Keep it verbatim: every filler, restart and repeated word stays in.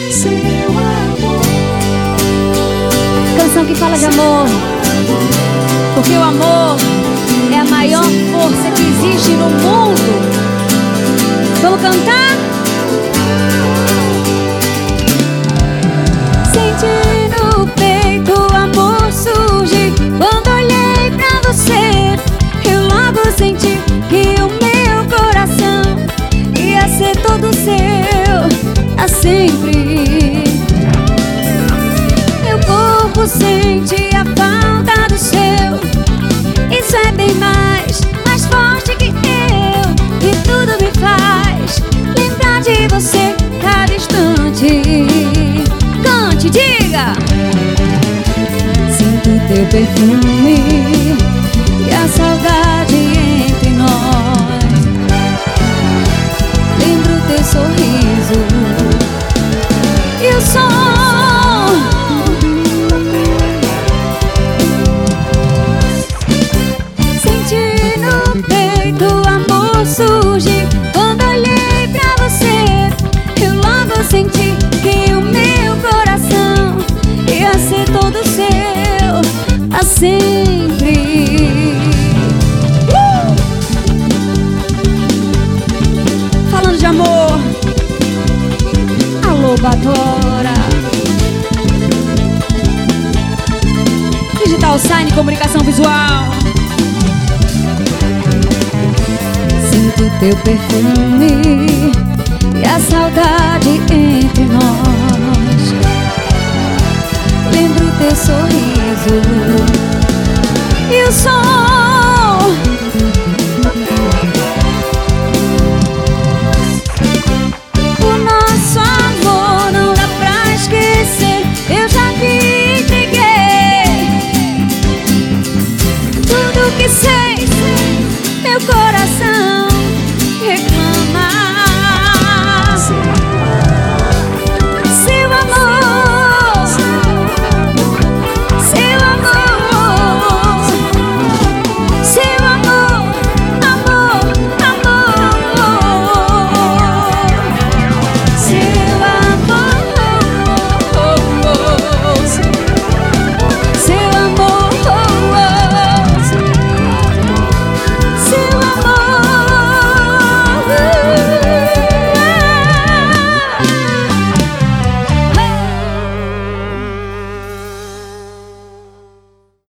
seu amor. Canção que fala de amor, porque o amor é a maior força que existe no mundo. Vamos cantar? Senti no peito o amor surgir. Quando olhei pra você, eu logo senti que o meu coração ia ser todo seu, a sempre. Meu corpo sente a falta do seu. Isso é bem mais, mais forte que eu. E tudo me faz lembrar de você cada instante. Cante, diga! Sinto teu perfume e a saudade entre nós. Lembro teu sorriso e o som. Senti no peito o amor surgir. Quando olhei pra você, eu logo senti que o meu coração ia ser todo seu, a sempre. uh! Falando de amor, alô Batora. Digital Sign, comunicação visual. Sinto teu perfume e a saudade entre